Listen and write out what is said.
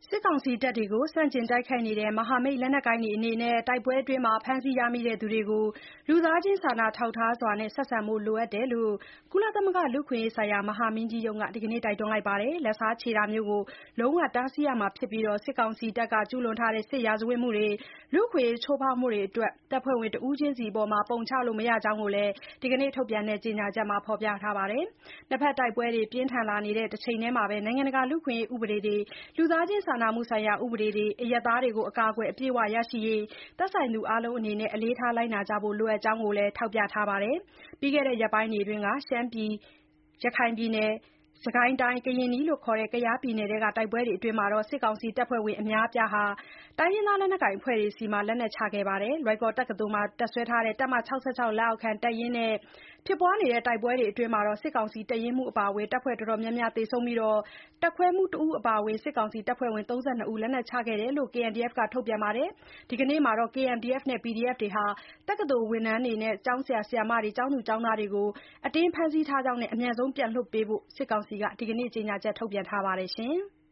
စစ်ကောင်စီတပ်တွေကို ဆန့်ကျင်တိုက်ခိုက်နေတဲ့ မဟာမိတ်လက်နက်ကိုင်တွေအနေနဲ့ တိုက်ပွဲအတွင်း ဖမ်းဆီးရမိသူတွေကို လူသားချင်းစာနာထောက်ထားစွာ ဆက်ဆံဖို့လိုအပ်တယ်လို့ ကုလသမဂ္ဂလူ့အခွင့်အရေးဆိုင်ရာ မဟာမင်းကြီးရုံးက ဒီကနေ့ တိုက်တွန်းလိုက်ပါတယ်။ လက်စားချေတာမျိုးကို လုံးဝတားဆီးရမှာဖြစ်ပြီး စစ်ကောင်စီတပ်က ကျူးလွန်တဲ့ စစ်ရာဇဝတ်မှုတွေ၊ လူ့အခွင့်အရေးချိုးဖောက်မှုတွေအတွက် တပ်ဖွဲ့ဝင်တဦးချင်းစီအပေါ် ပုံချလို့မရကြောင်းလည်း ဒီကနေ့ထုတ်ပြန်တဲ့ ကြေညာချက်မှာ ဖော်ပြထားပါတယ်။ နှစ်ဘက်တိုက်ပွဲတွေ ပြင်းထန်လာနေတဲ့ တချိန်တည်းမှာ နိုင်ငံတကာ လူ့အခွင့်အရေးဥပဒေတွေ၊ လူသားချင်းစာနာမှုဆိုင်ရာဥပဒေတွေ၊ အရပ်သားတွေကို အကာအကွယ်အပြည့်အဝရရှိရေး သက်ဆိုင်သူအားလုံးအနေနဲ့ အလေးထားလိုက်နာကြဖို့လိုအပ်ကြောင်းလည်း ထောက်ပြထားပါတယ်။ ပြီးခဲ့တဲ့ရက်ပိုင်းအတွင်း ရှမ်းပြည်၊ ရခိုင်ပြည်နယ်၊ စစ်ကိုင်းတိုင်း၊ ကရင်နီလို့ခေါ်တဲ့ ကယားပြည်နယ်ထဲက တိုက်ပွဲတွေအတွင်း စစ်ကောင်စီတပ်ဖွဲ့ဝင်အများအပြား တိုင်းရင်းသားလက်နက်ကိုင်အဖွဲ့တွေဆီ လက်နက်ချခဲ့ပါတယ်။ လွိုင်ကော်တက္ကသိုလ်မှာ တပ်စွဲထားတဲ့ တပ်မ လက်အောက်ခံတပ်ရင်းနဲ့ ဖြစ်ပွားနေတဲ့ တိုက်ပွဲတွေအတွင်း စစ်ကောင်စီတပ်ရင်းမှူးအပါအဝင် တပ်ဖွဲ့တော်တော်များများသေဆုံးပြီး တပ်ခွဲမှူးတဦးအပါအဝင် စစ်ကောင်စီတပ်ဖွဲ့ဝင် ၃၂ ဦး လက်နက်ချခဲ့တယ်လို့ KNDF က ထုတ်ပြန်ပါတယ်။ ဒီကနေ့မှာတော့ KNDF နဲ့ PDF တွေဟာ တက္ကသိုလ်ဝန်ထမ်းတွေနဲ့ ကျောင်းဆရာ၊ ဆရာမတွေ၊ ကျောင်းသူကျောင်းသားတွေကို အတင်းဖမ်းဆီးထားကြောင်းနဲ့ အမြန်ဆုံးပြန်လွှတ်ပေးဖို့ စစ်ကောင်စီက ဒီကနေ့ ကြေညာချက်ထုတ်ပြန်ထားပါတယ်။